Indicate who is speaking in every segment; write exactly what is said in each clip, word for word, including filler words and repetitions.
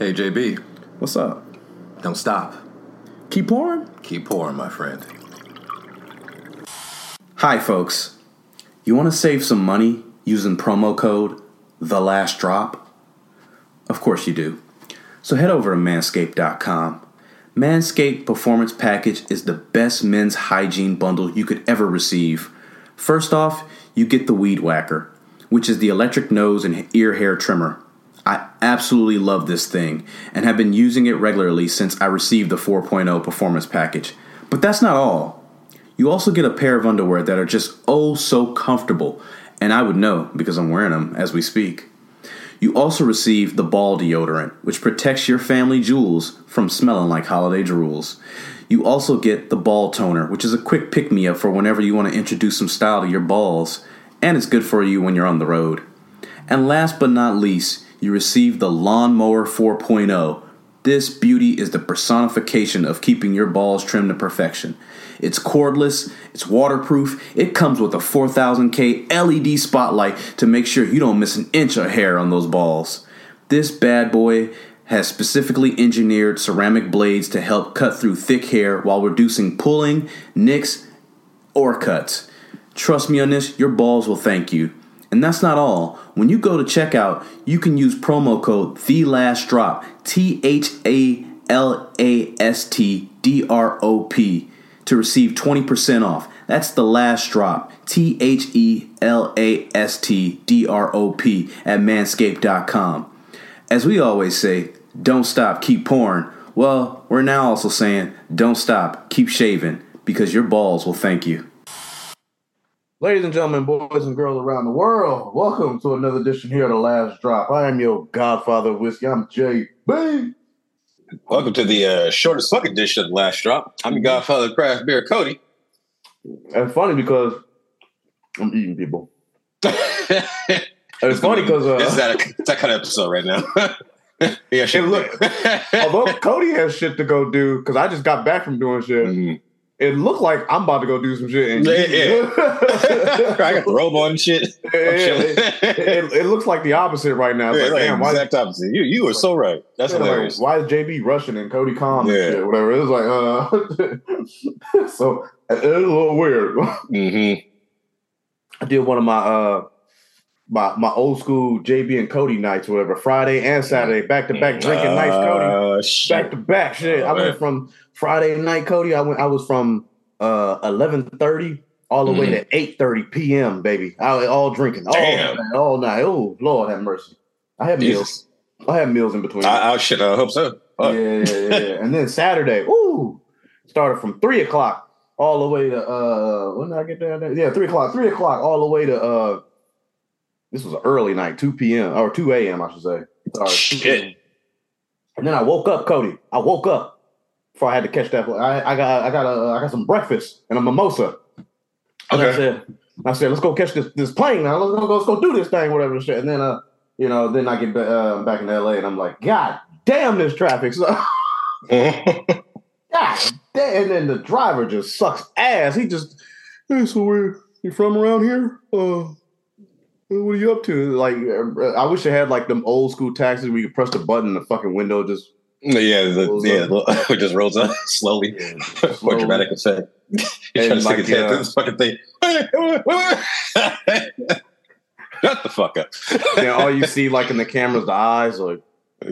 Speaker 1: Hey, J B.
Speaker 2: What's up?
Speaker 1: Don't stop.
Speaker 2: Keep pouring?
Speaker 1: Keep pouring, my friend.
Speaker 2: Hi, folks. You want to save some money using promo code The Last Drop? Of course you do. So head over to manscaped dot com. Manscaped Performance Package is the best men's hygiene bundle you could ever receive. First off, you get the Weed Whacker, which is the electric nose and ear hair trimmer. I absolutely love this thing and have been using it regularly since I received the four point oh Performance Package. But that's not all. You also get a pair of underwear that are just oh so comfortable, and I would know because I'm wearing them as we speak. You also receive the ball deodorant, which protects your family jewels from smelling like holiday drools. You also get the ball toner, which is a quick pick-me-up for whenever you want to introduce some style to your balls, and it's good for you when you're on the road. And last but not least, you receive the Lawnmower four point oh. This beauty is the personification of keeping your balls trimmed to perfection. It's cordless, it's waterproof, it comes with a four thousand K L E D spotlight to make sure you don't miss an inch of hair on those balls. This bad boy has specifically engineered ceramic blades to help cut through thick hair while reducing pulling, nicks, or cuts. Trust me on this, your balls will thank you. And that's not all. When you go to checkout, you can use promo code THELASTDROP, T H A L A S T D R O P, to receive twenty percent off. That's The Last Drop, T H E L A S T D R O P at manscaped dot com. As we always say, don't stop, keep pouring. Well, we're now also saying, don't stop, keep shaving, because your balls will thank you.
Speaker 3: Ladies and gentlemen, boys and girls around the world, welcome to another edition here of The Last Drop. I am your godfather of whiskey. I'm J B.
Speaker 4: Welcome to the uh, shortest fuck edition of The Last Drop. I'm your godfather of craft beer, Cody.
Speaker 3: And funny because I'm eating people. It's funny because uh,
Speaker 4: it's that, it's that kind of episode right now. Yeah, shit.
Speaker 3: Look, although Cody has shit to go do, because I just got back from doing shit. Mm-hmm. It looked like I'm about to go do some shit. And
Speaker 4: yeah, yeah. I got the robe on and shit.
Speaker 3: Yeah, it, it, it looks like the opposite right now. It's
Speaker 4: yeah,
Speaker 3: like,
Speaker 4: like
Speaker 3: damn, why
Speaker 4: exact opposite. You you were so right. That's
Speaker 3: yeah,
Speaker 4: hilarious.
Speaker 3: Like, why is J B rushing and Cody calm and
Speaker 4: yeah.
Speaker 3: shit, whatever? It was like, uh, so it's a little weird.
Speaker 4: Mm-hmm.
Speaker 3: I did one of my uh my my old school J B and Cody nights, whatever, Friday and Saturday, back to back drinking uh, nights, Cody, back to back shit. Oh, I went man. from Friday night, Cody. I went. I was from uh eleven thirty all the mm. way to eight thirty p.m. Baby, I was all drinking all
Speaker 4: Damn.
Speaker 3: night, all night. Oh Lord, have mercy. I had meals. Jesus. I had meals in between.
Speaker 4: I, I shit. I hope so.
Speaker 3: Oh. Yeah, yeah, yeah, yeah. And then Saturday, ooh, started from three o'clock all the way to uh. When did I get there? Yeah, three o'clock. Three o'clock all the way to uh. This was an early night, two p.m. or two a.m. I should say. Sorry,
Speaker 4: shit.
Speaker 3: And then I woke up, Cody. I woke up before I had to catch that. I, I got, I got, a, I got some breakfast and a mimosa. And
Speaker 4: okay.
Speaker 3: I said, I said, let's go catch this, this plane now. Let's go, let's go do this thing, whatever shit. And then, uh, you know, then I get uh, back in L A and I'm like, God damn, this traffic. So, God damn. And then the driver just sucks ass. He just, hey, so where you from around here? Uh. What are you up to? Like, I wish they had like them old school taxis where you could press the button and the fucking window just
Speaker 4: yeah, the, yeah, it just rolls up slowly yeah, for slowly. Dramatic effect. You're trying to stick his head through this fucking thing. Shut the fuck up.
Speaker 3: Yeah, all you see like in the cameras, the eyes like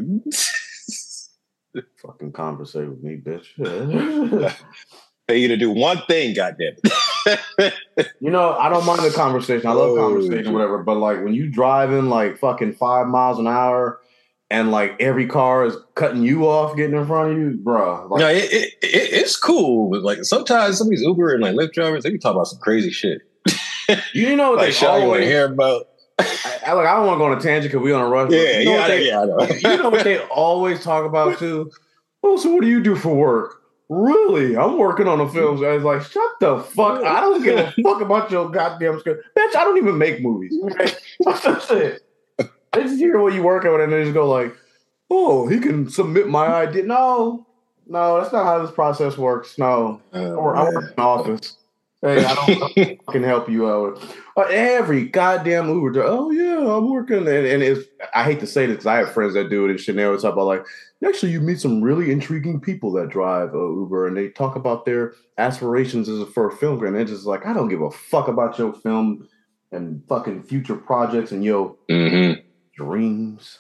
Speaker 3: fucking conversate with me, bitch.
Speaker 4: Pay you to do one thing, goddamn it.
Speaker 3: You know, I don't mind the conversation. I love oh, conversation, shit. Whatever. But like when you driving like fucking five miles an hour and like every car is cutting you off, getting in front of you, bro. Like,
Speaker 4: no, it, it, it, it's cool. But like sometimes some of these Uber and like Lyft drivers, they can talk about some crazy shit.
Speaker 3: You know what
Speaker 4: like,
Speaker 3: they
Speaker 4: shit
Speaker 3: always
Speaker 4: you want to hear about.
Speaker 3: I, I, like, I don't want to go on a tangent because we on a rush.
Speaker 4: Yeah,
Speaker 3: you know
Speaker 4: yeah, I
Speaker 3: they,
Speaker 4: yeah, I know.
Speaker 3: You know what they always talk about too? Oh, so what do you do for work? Really? I'm working on a film. I was like, shut the fuck. I don't give a fuck about your goddamn script. Bitch, I don't even make movies. Okay? That's it. They just hear what you working with and they just go like, oh, he can submit my idea. No, no, that's not how this process works. No.
Speaker 4: Oh,
Speaker 3: I work, I work in an office. Hey, I don't, I can help you out. Uh, every goddamn Uber driver. Oh yeah, I'm working, and, and it's. I hate to say this because I have friends that do it, and Chanel talk about like. Actually, you meet some really intriguing people that drive uh, Uber, and they talk about their aspirations as a, for a film crew, and they're just like, I don't give a fuck about your film and fucking future projects and your
Speaker 4: mm-hmm.
Speaker 3: dreams.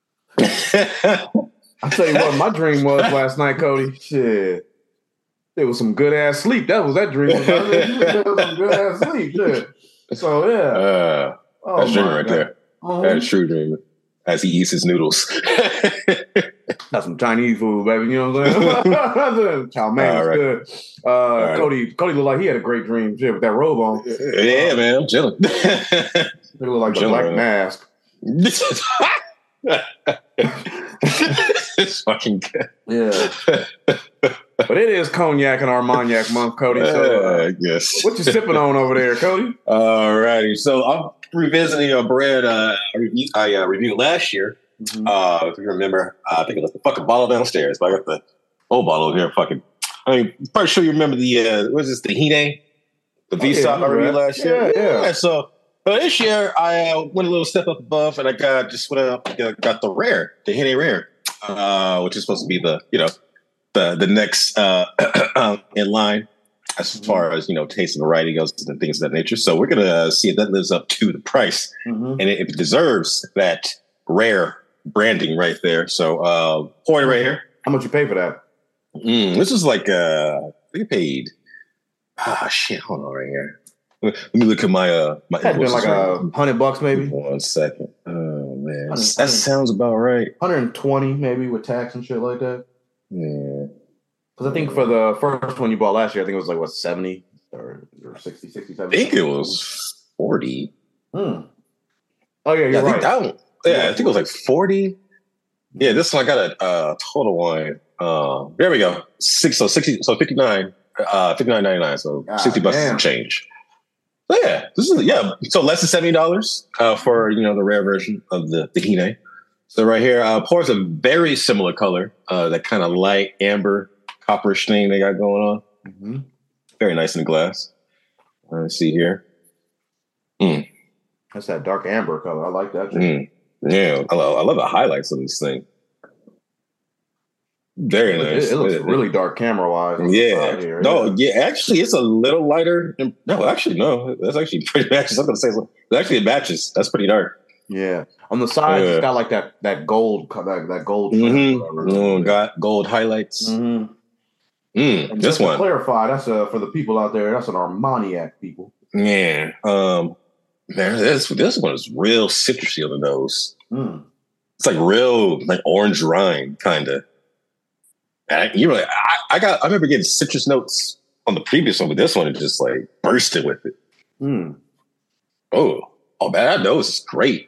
Speaker 3: I tell you what, my dream was last night, Cody. Shit. It was some good ass sleep. That was that dream. It was some good ass sleep. Shit. So yeah.
Speaker 4: Uh,
Speaker 3: oh,
Speaker 4: that's dreaming right God. there.
Speaker 3: Uh-huh.
Speaker 4: That's true dreaming. As he eats his noodles.
Speaker 3: That's some Chinese food, baby. You know what I'm saying? Chow mein is right. good. Uh, right. Cody, Cody looked like he had a great dream. Shit, with that robe on.
Speaker 4: Yeah, uh, man, I'm chilling.
Speaker 3: It looked like the Black Mask.
Speaker 4: It's fucking good.
Speaker 3: Yeah. But it is cognac and Armagnac month, Cody. So, uh,
Speaker 4: uh, yes.
Speaker 3: What you sipping on over there, Cody?
Speaker 4: All righty. So I'm revisiting a brand uh, I, reviewed, I uh, reviewed last year. Mm-hmm. Uh, if you remember, uh, I think it was the fucking bottle downstairs, but I got the old bottle here. Fucking, I mean, pretty sure you remember the uh, what is this? The Hine, the V SOP oh, yeah, I reviewed last
Speaker 3: yeah,
Speaker 4: year.
Speaker 3: Yeah,
Speaker 4: yeah. So uh, this year I uh, went a little step up above, and I got just went up, got, got the rare, the Hine Rare, uh, which is supposed to be the you know the the next uh, in line as mm-hmm. far as you know taste and variety goes and things of that nature. So we're gonna see if that lives up to the price, mm-hmm. and if it deserves that rare branding right there. So uh point right here.
Speaker 3: How much you pay for that?
Speaker 4: Mm, this is like uh we paid ah shit, hold on right here. Let me look at my uh my
Speaker 3: That's been like a hundred bucks maybe.
Speaker 4: One second. Oh man. That sounds about right.
Speaker 3: one hundred twenty maybe with tax and shit like that.
Speaker 4: Yeah.
Speaker 3: Because I think for the first one you bought last year, I think it was like what seventy or, or sixty, sixty, seventy.
Speaker 4: I think it was forty.
Speaker 3: Hmm. Oh yeah, you're
Speaker 4: yeah, I
Speaker 3: right.
Speaker 4: think that one Yeah, I think it was like forty. Yeah, this one I got a uh, total one. Uh, there we go. Six, so sixty, so fifty nine, uh, fifty nine ninety nine. So God, sixty bucks and change. So yeah, this is yeah. So less than seventy dollars uh, for you know the rare version of the the Hine. So right here, uh, pours a very similar color, uh, that kind of light amber copperish thing they got going on. Mm-hmm. Very nice in the glass. Uh, let's see here. Mm.
Speaker 3: That's that dark amber color. I like that.
Speaker 4: Mm. Yeah, I love, I love the highlights of this thing. Very
Speaker 3: it,
Speaker 4: nice.
Speaker 3: It, it looks it, really dark camera wise.
Speaker 4: Yeah. Here. No, yeah. yeah. Actually, it's a little lighter. Than, no, actually, no. That's actually pretty matches. I'm gonna say something. Actually, it matches. That's pretty dark.
Speaker 3: Yeah. On the side, yeah. It's got like that that gold that, that gold.
Speaker 4: Mm-hmm. Oh, got gold highlights.
Speaker 3: Mm-hmm.
Speaker 4: Mm, this one.
Speaker 3: To clarify, that's a, for the people out there. That's an Armagnac, people.
Speaker 4: Yeah. Um. Man, this this one is real citrusy on the nose.
Speaker 3: Mm.
Speaker 4: It's like real, like orange rind, kind of. You really, I, I got. I remember getting citrus notes on the previous one, but this one is just like bursting with it.
Speaker 3: Mm.
Speaker 4: Oh, oh man, that nose is great.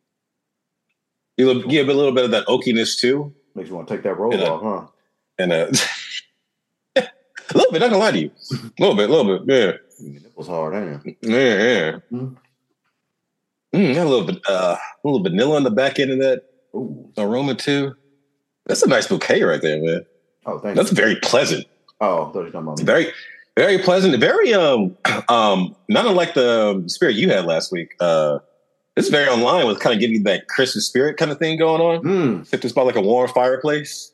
Speaker 4: You give a little bit of that oakiness too.
Speaker 3: Makes you want to take that robe and off, a, huh?
Speaker 4: And a, a little bit. Not gonna lie to you, a little bit, a little bit, yeah.
Speaker 3: Your nipples hard, ain't it?
Speaker 4: Yeah, yeah. Mm. Mm, got a little bit, uh, a little vanilla on the back end of that Ooh. aroma too. That's a nice bouquet right there, man.
Speaker 3: Oh, thank
Speaker 4: That's
Speaker 3: you.
Speaker 4: very pleasant.
Speaker 3: Oh, I thought you were talking about me.
Speaker 4: Very, very pleasant. Very, um, um, not unlike the spirit you had last week. Uh, it's very online with kind of giving you that Christmas spirit kind of thing going on.
Speaker 3: Mm.
Speaker 4: Sit this by like a warm fireplace.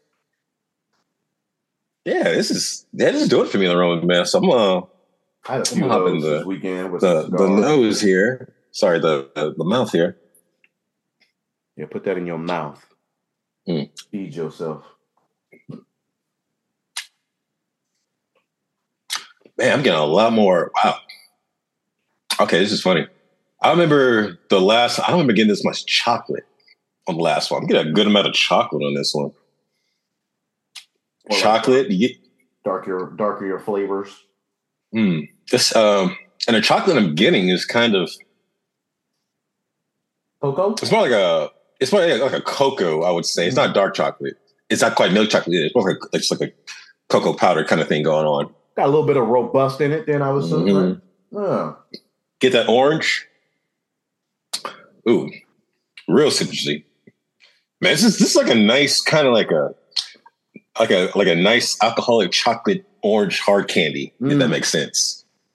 Speaker 4: Yeah, this is that is doing it for me in the room, man. So I'm uh,
Speaker 3: I had a few of those the, this weekend with
Speaker 4: the the nose here. Sorry, the the, the mouth here.
Speaker 3: Yeah, put that in your mouth.
Speaker 4: Mm.
Speaker 3: Feed yourself.
Speaker 4: Man, I'm getting a lot more. Wow. Okay, this is funny. I remember the last. I don't remember getting this much chocolate on the last one. I'm getting a good amount of chocolate on this one. Well, chocolate, like, you get
Speaker 3: darker, darker your flavors.
Speaker 4: Mm, this um, and the chocolate I'm getting is kind of
Speaker 3: cocoa.
Speaker 4: It's more like a. It's more like a, like a cocoa. I would say it's not dark chocolate. It's not quite milk chocolate either. It's more like a, it's like a cocoa powder kind of thing going on.
Speaker 3: Got a little bit of robust in it. Then I was assuming. Mm-hmm. Right? Oh.
Speaker 4: Get that orange. Ooh, real citrusy. Man, this is this is like a nice kind of like a like a like a nice alcoholic chocolate orange hard candy. Mm. If that makes sense.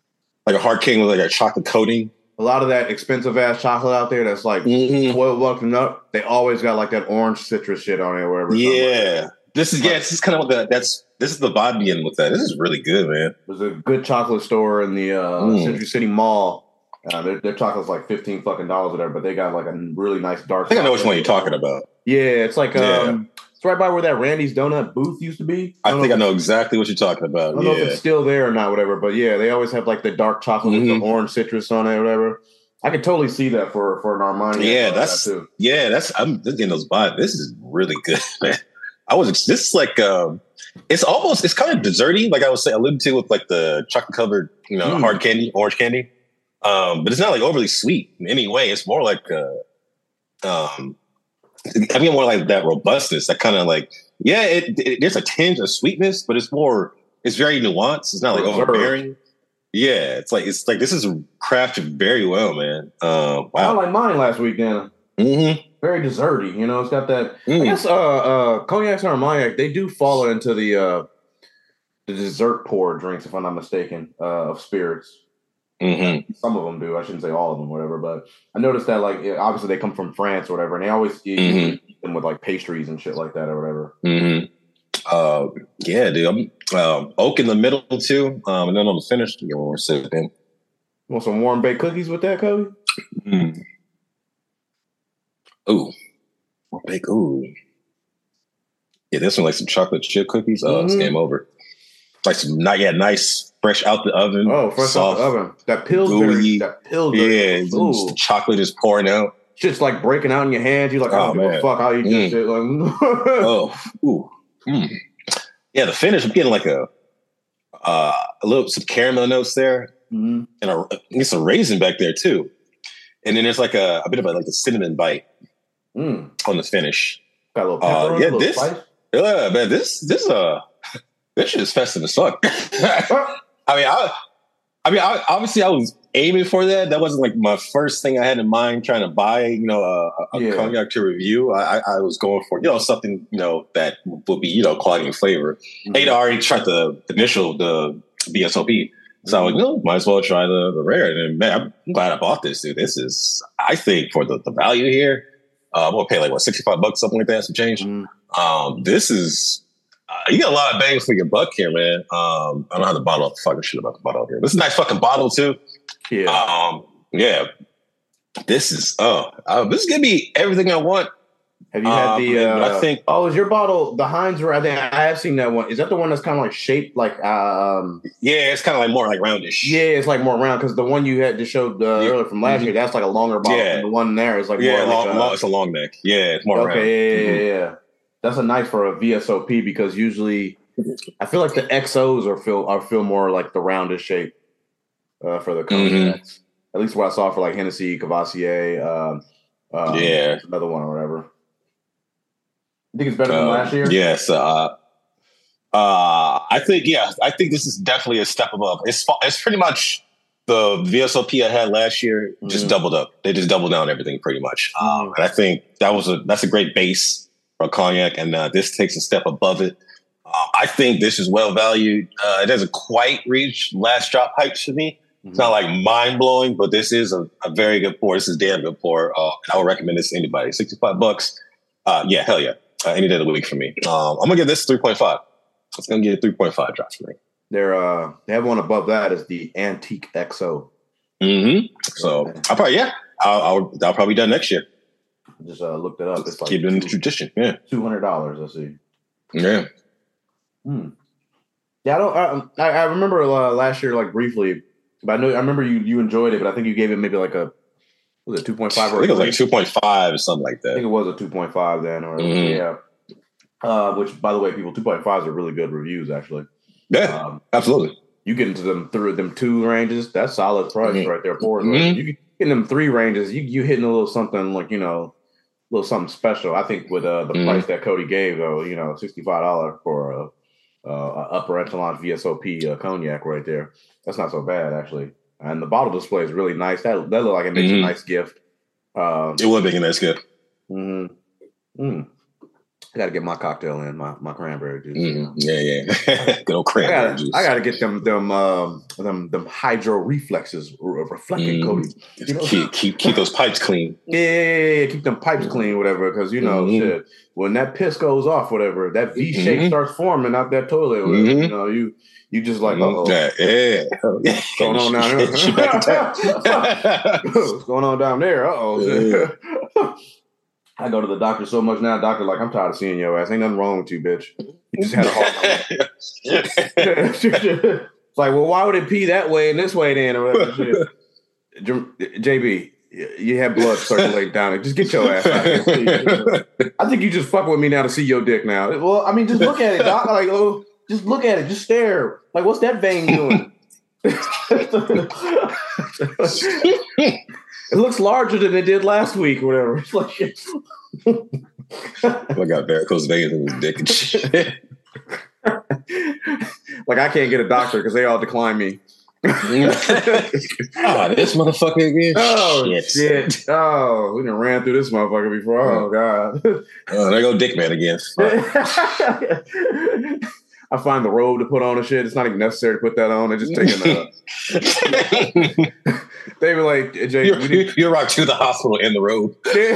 Speaker 4: like a hard candy with like a chocolate coating.
Speaker 3: A lot of that expensive ass chocolate out there that's like mm-hmm. twelve bucks and up. They always got like that orange citrus shit on it, wherever.
Speaker 4: Yeah, like this is yeah. This is kind of what the that's this is the vibe being with that. This is really good, man.
Speaker 3: There's a good chocolate store in the uh, mm. Century City Mall. Uh, their, their chocolate's like fifteen fucking dollars or whatever, but they got like a really nice dark.
Speaker 4: I think I know which one you're talking about.
Speaker 3: Yeah, it's like yeah. um, it's right by where that Randy's Donut booth used to be.
Speaker 4: I, I think I know exactly what you're talking about.
Speaker 3: I don't
Speaker 4: yeah.
Speaker 3: know if it's still there or not, whatever. But yeah, they always have like the dark chocolate mm-hmm. with the orange citrus on it, or whatever. I could totally see that for for an Armani.
Speaker 4: Yeah, that's that too. yeah, that's I'm getting those vibes. This is really good, man. I was this is like um, it's almost it's kind of desserty, like I was saying, alluded to with like the chocolate covered, you know, mm. hard candy, orange candy. Um, but it's not like overly sweet in any way. It's more like uh, um, I mean, more like that robustness. That kind of like yeah, it, it, there's a tinge of sweetness, but it's more it's very nuanced. It's not like Reserve. overbearing. Yeah, it's like it's like this is crafted very well, man. Uh, wow,
Speaker 3: I like mine last week, Dana.
Speaker 4: Mm-hmm.
Speaker 3: Very desserty, you know. It's got that. Mm. I guess uh, uh, cognac and Armagnac, they do fall into the uh, the dessert pour drinks, if I'm not mistaken, uh, of spirits.
Speaker 4: Mm-hmm.
Speaker 3: Some of them do. I shouldn't say all of them, whatever. But I noticed that, like, obviously they come from France or whatever, and they always eat
Speaker 4: mm-hmm.
Speaker 3: them with like pastries and shit like that or whatever.
Speaker 4: Mm-hmm. Uh, yeah, dude. I'm, um, oak in the middle too, um, and then on the finish, you know, we're sipping.
Speaker 3: Want some warm baked cookies with that, Cody?
Speaker 4: Mm. Ooh, warm baked. Ooh, yeah. This one like some chocolate chip cookies. Oh, mm-hmm. It's game over. Like some not yet nice, fresh out the oven.
Speaker 3: Oh, fresh soft, out the oven. That Pillsbury. That Pillsbury.
Speaker 4: Yeah, the chocolate is pouring out.
Speaker 3: Shit's like breaking out in your hands. You're like, I don't oh, give a fuck. I'll eat
Speaker 4: mm.
Speaker 3: this shit. Like,
Speaker 4: oh, ooh. Mm. Yeah, the finish. I'm getting like a uh, a little some caramel notes there,
Speaker 3: mm-hmm.
Speaker 4: and a, get some raisin back there too. And then there's like a, a bit of a, like a cinnamon bite
Speaker 3: mm.
Speaker 4: on the finish.
Speaker 3: Got a little pepper.
Speaker 4: Uh,
Speaker 3: on
Speaker 4: yeah,
Speaker 3: it, a
Speaker 4: this.
Speaker 3: spice.
Speaker 4: Yeah, man. This this uh this shit is festive as fuck. I mean, I I mean, I, obviously, I was aiming for that. That wasn't like my first thing I had in mind trying to buy, you know, a, a yeah. cognac to review. I, I was going for, you know, something, you know, that would be, you know, quality and flavor. Mm-hmm. I'd already tried the initial, the V S O P. So mm-hmm. I was like, no, might as well try the, the rare. And man, I'm glad I bought this, dude. This is, I think, for the, the value here, uh, I'm going to pay like, what, sixty-five bucks, something like that, some change.
Speaker 3: Mm-hmm.
Speaker 4: Um, this is, Uh, you get a lot of bang for your buck here, man. Um, I don't have the bottle. Fucking shit about the bottle here. This is a nice fucking bottle too.
Speaker 3: Yeah.
Speaker 4: Um, yeah. This is oh, uh, this is gonna be everything I want.
Speaker 3: Have you had
Speaker 4: um,
Speaker 3: the? Uh,
Speaker 4: I think.
Speaker 3: Oh, is your bottle the Heinz? I think I have seen that one. Is that the one that's kind of like shaped like? Um,
Speaker 4: yeah, it's kind of like more like roundish.
Speaker 3: Yeah, it's like more round because the one you had just showed uh, yeah. earlier from last mm-hmm. year, that's like a longer bottle.
Speaker 4: Yeah.
Speaker 3: And the one there is like
Speaker 4: yeah,
Speaker 3: more
Speaker 4: long,
Speaker 3: like a,
Speaker 4: long, it's a long neck. Yeah, it's more
Speaker 3: okay,
Speaker 4: round.
Speaker 3: Yeah, yeah,
Speaker 4: mm-hmm.
Speaker 3: yeah, yeah. That's a nice for a V S O P because usually I feel like the X Os are feel are feel more like the roundest shape uh, for the cognacs. Mm-hmm. At least what I saw for like Hennessy, Cavassier, um, um,
Speaker 4: yeah,
Speaker 3: another one or whatever. You think it's better than
Speaker 4: uh,
Speaker 3: last year?
Speaker 4: Yes. Uh, uh, I think yeah. I think this is definitely a step above. It's it's pretty much the V S O P I had last year just mm-hmm. doubled up. They just doubled down everything pretty much. Um, and I think that was a that's a great base for cognac, and uh, this takes a step above it. Uh, I think this is well valued. Uh, it doesn't quite reach last drop heights for me. Mm-hmm. It's not like mind blowing, but this is a, a very good pour. This is damn good pour. Uh, I would recommend this to anybody. sixty-five bucks. Uh, yeah, hell yeah. Uh, any day of the week for me. Um, I'm gonna give this three point five. It's gonna get a three point five drop for me.
Speaker 3: They're uh, they have one above that is the Antique X O.
Speaker 4: Mm-hmm. So I'll probably yeah, I'll, I'll I'll probably be done next year.
Speaker 3: Just uh, looked it up. It's like
Speaker 4: keep it in the tradition. Yeah,
Speaker 3: two hundred dollars. I see.
Speaker 4: Yeah.
Speaker 3: Hmm. Yeah, I don't. I, I remember uh, last year, like briefly, but I know I remember you you enjoyed it, but I think you gave it maybe like a was it two point five?
Speaker 4: I think it was like two point five or something like that.
Speaker 3: I think it was a two point five then, or
Speaker 4: mm-hmm.
Speaker 3: yeah. Uh, which, by the way, people, two point fives are really good reviews, actually.
Speaker 4: Yeah, um, absolutely.
Speaker 3: You get into them through them two ranges, that's solid price mm-hmm. right there for it.
Speaker 4: Mm-hmm.
Speaker 3: You get in them three ranges, you you hitting a little something like you know. A little something special, I think, with uh, the mm. price that Cody gave, though, you know, sixty-five dollars for a, a, a upper echelon V S O P uh, cognac right there. That's not so bad, actually. And the bottle display is really nice. That that looked like it makes mm-hmm. a nice gift. Um,
Speaker 4: it would make a nice gift.
Speaker 3: Mm-hmm. Mm. I got to get my cocktail in, my, my cranberry juice.
Speaker 4: Mm, yeah, yeah. Good old cranberry
Speaker 3: I gotta,
Speaker 4: juice.
Speaker 3: I got to get them them um, them them hydro reflexes reflecting, mm. Cody.
Speaker 4: You know? Keep keep keep those pipes clean.
Speaker 3: Yeah, yeah, yeah, yeah. Keep them pipes clean, whatever. Because you know, mm-hmm. shit. When that piss goes off, whatever, that V shape mm-hmm. starts forming out that toilet. Whatever, mm-hmm. You know, you you just like, uh-oh.
Speaker 4: Yeah, yeah.
Speaker 3: What's going on down there? What's going on down there? Uh oh. Yeah. I go to the doctor so much now. Doctor, like, I'm tired of seeing your ass. Ain't nothing wrong with you, bitch. You just had a heart. It's like, well, why would it pee that way and this way then? Or whatever. J B, you have blood circulating down it. Just get your ass out of here. I think you just fuck with me now to see your dick now. Well, I mean, just look at it, doc. Like, oh, just look at it. Just stare. Like, what's that vein doing? It looks larger than it did last week or whatever. It's like,
Speaker 4: I got varicose veins in his dick and shit.
Speaker 3: Like, I can't get a doctor because they all decline me.
Speaker 4: Oh, this motherfucker again.
Speaker 3: Oh, shit. shit. Oh, we done ran through this motherfucker before. Oh, God.
Speaker 4: Oh, there go Dick Man again.
Speaker 3: I find the robe to put on and shit. It's not even necessary to put that on. They're just taking a... They were like, Jay,
Speaker 4: you're, need- you're right to the hospital in the robe.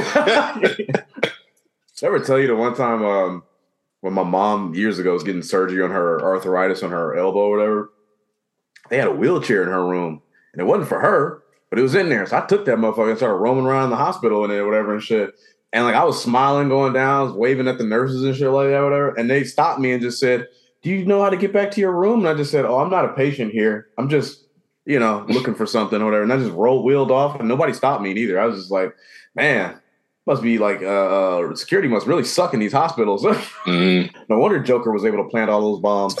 Speaker 3: Ever tell you the one time um, when my mom years ago was getting surgery on her arthritis on her elbow or whatever? They had a wheelchair in her room, and it wasn't for her, but it was in there. So I took that motherfucker and started roaming around the hospital and there, whatever and shit. And like I was smiling, going down, I was waving at the nurses and shit like that, whatever. And they stopped me and just said, "Do you know how to get back to your room?" And I just said, "Oh, I'm not a patient here. I'm just, you know, looking for something or whatever." And I just rolled, wheeled off, and nobody stopped me either. I was just like, man, must be like uh, uh, security must really suck in these hospitals. Mm. No wonder Joker was able to plant all those bombs.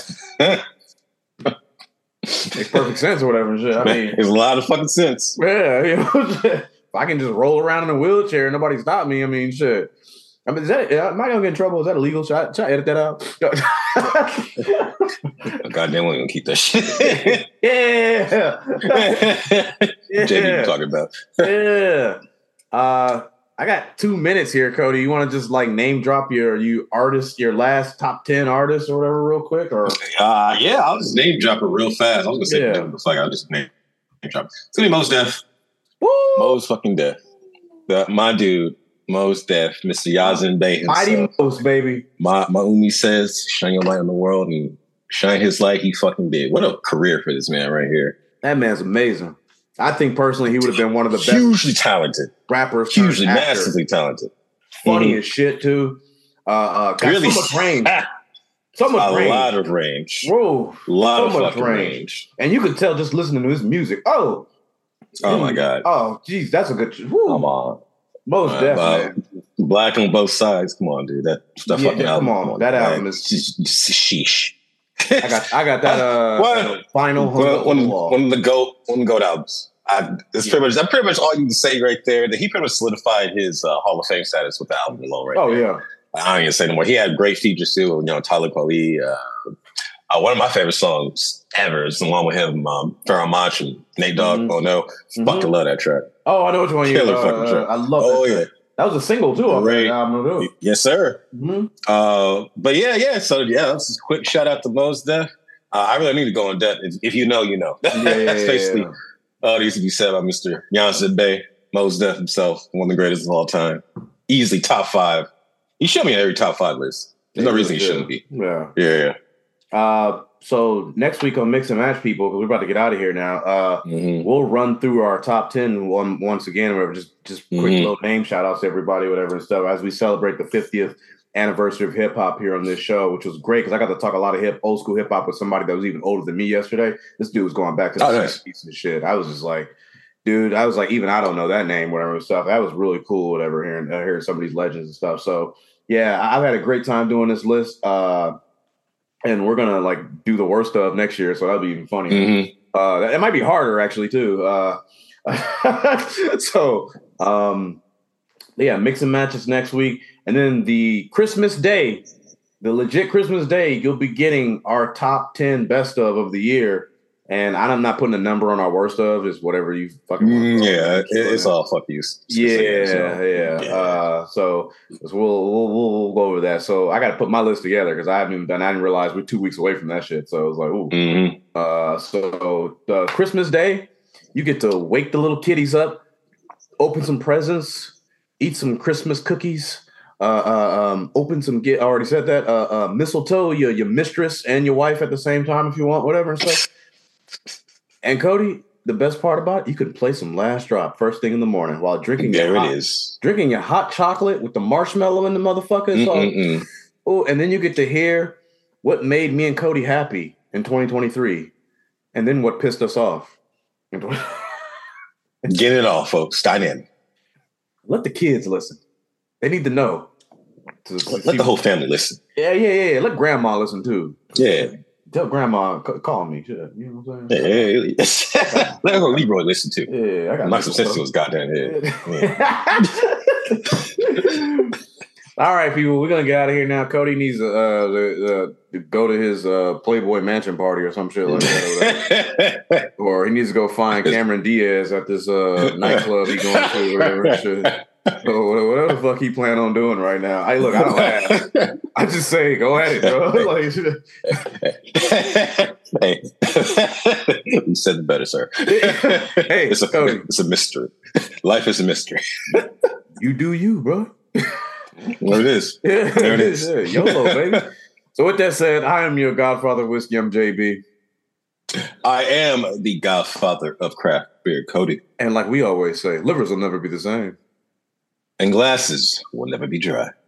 Speaker 3: Makes perfect sense or whatever and shit. I mean,
Speaker 4: there's a lot of fucking sense.
Speaker 3: Yeah, you know, if I can just roll around in a wheelchair and nobody stop me, I mean, shit. I mean, is that, am I gonna get in trouble? Is that illegal? Should I, should I edit that out?
Speaker 4: Goddamn, we're gonna keep that shit.
Speaker 3: Yeah. Yeah.
Speaker 4: J B, you talking about?
Speaker 3: Yeah. Uh, I got two minutes here, Cody. You want to just like name drop your you artist, your last top ten artists or whatever, real quick? Or
Speaker 4: uh, yeah, I'll just name drop it real fast. I was gonna say, yeah. It's like I'll just name, name drop. It's gonna be Mos Def.
Speaker 3: Woo!
Speaker 4: Mos fucking Def. The, my dude. Mos Def, Mister Yazin Bey himself.
Speaker 3: Mighty Mos, baby.
Speaker 4: My my Umi says, shine your light on the world and shine his light. He fucking did. What a career for this man right here.
Speaker 3: That man's amazing. I think personally he would have been one of the best.
Speaker 4: Hugely talented.
Speaker 3: Rappers.
Speaker 4: Hugely, massively talented.
Speaker 3: Funny mm-hmm.
Speaker 4: mm-hmm.
Speaker 3: as shit, too. Uh, uh, got really? so much range. So much
Speaker 4: a
Speaker 3: range.
Speaker 4: A lot of range.
Speaker 3: Whoa.
Speaker 4: A lot
Speaker 3: so
Speaker 4: of
Speaker 3: much
Speaker 4: fucking range. range.
Speaker 3: And you could tell just listening to his music. Oh.
Speaker 4: Oh, my God.
Speaker 3: Oh, geez. That's a good... Woo.
Speaker 4: Come on.
Speaker 3: Most uh, definitely.
Speaker 4: Uh, black on both sides. Come on, dude. That, that
Speaker 3: yeah,
Speaker 4: fucking
Speaker 3: yeah,
Speaker 4: album.
Speaker 3: Come on. Come on. That
Speaker 4: man.
Speaker 3: album is...
Speaker 4: Sheesh.
Speaker 3: I got I got that uh,
Speaker 4: well,
Speaker 3: final
Speaker 4: well, one, one of the GOAT, one of the GOAT albums. I, it's yeah. pretty much, that's pretty much all you can say right there. That he pretty much solidified his uh, Hall of Fame status with the album alone, right?
Speaker 3: Oh,
Speaker 4: there.
Speaker 3: yeah.
Speaker 4: I don't even say no more. He had great features too. You know, Tyler Kweli. Uh, uh, one of my favorite songs ever is the one with him, um, Pharoah Monch and Nate Dogg. Mm-hmm. Oh, no. Mm-hmm. Fucking love that track.
Speaker 3: Oh, I know which one you
Speaker 4: Killer
Speaker 3: uh,
Speaker 4: fucking track.
Speaker 3: I love
Speaker 4: oh,
Speaker 3: that
Speaker 4: yeah.
Speaker 3: track. That was a single too.
Speaker 4: Right.
Speaker 3: Album,
Speaker 4: yes, sir.
Speaker 3: Mm-hmm.
Speaker 4: Uh, but yeah, yeah. So yeah, that's a quick shout out to Mos Def. Uh, I really need to go in depth. If, if you know, you know.
Speaker 3: Yeah,
Speaker 4: that's
Speaker 3: yeah,
Speaker 4: basically
Speaker 3: yeah.
Speaker 4: all that used to be said by Mister Yazin Bey, Mos Def himself, one of the greatest of all time. Easily top five. He should be in every top five list. There's yeah, no reason he shouldn't be.
Speaker 3: Yeah.
Speaker 4: Yeah.
Speaker 3: Uh, so next week on Mix and Match, people, because we're about to get out of here now, uh, mm-hmm. we'll run through our top ten one, once again, whatever, just just quick mm-hmm. little name shout outs to everybody, whatever and stuff, as we celebrate the fiftieth anniversary of hip hop here on this show, which was great because I got to talk a lot of hip old school hip hop with somebody that was even older than me yesterday. This dude was going back to the oh, nice. piece of shit. I was just like, dude, I was like, even I don't know that name, whatever and stuff. That was really cool, whatever, hearing uh, hearing some of these legends and stuff. So yeah, I've had a great time doing this list. Uh, And we're gonna like do the worst of next year, so that'll be even funnier. Mm-hmm. Uh, it might be harder actually too. Uh, so um, yeah, mix and matches next week, and then the Christmas Day, the legit Christmas Day, you'll be getting our top ten best of of the year And I'm not putting a number on our worst of. It's whatever you fucking want.
Speaker 4: Mm, yeah, it, it's all fuck you.
Speaker 3: Yeah, yeah, yeah.
Speaker 4: yeah.
Speaker 3: Uh, so we'll, we'll we'll we'll go over that. So I got to put my list together because I haven't even done. I didn't realize we're two weeks away from that shit. So I was like, ooh.
Speaker 4: Mm-hmm.
Speaker 3: Uh, so uh, Christmas Day, you get to wake the little kiddies up, open some presents, eat some Christmas cookies. Uh, uh, um, open some. Get I already said that. Uh, uh, mistletoe your your mistress and your wife at the same time if you want, whatever and stuff. And Cody, the best part about it, you can play some Last Drop first thing in the morning while drinking.
Speaker 4: There
Speaker 3: your
Speaker 4: it
Speaker 3: hot,
Speaker 4: is.
Speaker 3: Drinking your hot chocolate with the marshmallow in the motherfucker. So, oh, and then you get to hear what made me and Cody happy in twenty twenty-three, and then what pissed us off.
Speaker 4: Get it all, folks. Dynamic.
Speaker 3: Let the kids listen. They need to know. To
Speaker 4: let let the whole family listen.
Speaker 3: Yeah, yeah, yeah. Let grandma listen too.
Speaker 4: Yeah.
Speaker 3: Tell grandma, call me. Shit. You know what I'm saying?
Speaker 4: Yeah, yeah, yeah. Let her Leroy listen too.
Speaker 3: Yeah, I got
Speaker 4: knock some sense to his goddamn head. Yeah.
Speaker 3: All right, people, we're gonna get out of here now. Cody needs uh, to, uh, to go to his uh, Playboy Mansion party or some shit like that, or, or he needs to go find Cameron Diaz at this uh, nightclub he's going to, or whatever shit. So whatever the fuck he plan on doing right now. I look, I don't ask. I just say, go at it, bro. Like,
Speaker 4: hey, you said it better, sir.
Speaker 3: Hey,
Speaker 4: it's a
Speaker 3: Cody.
Speaker 4: It's a mystery. Life is a mystery.
Speaker 3: You do you, bro.
Speaker 4: There it is.
Speaker 3: Yeah,
Speaker 4: there it is.
Speaker 3: Yeah, YOLO, baby. So with that said, I am your Godfather Whiskey. I'm J B.
Speaker 4: I am the Godfather of craft beer, Cody.
Speaker 3: And like we always say, livers will never be the same.
Speaker 4: And glasses will never be dry.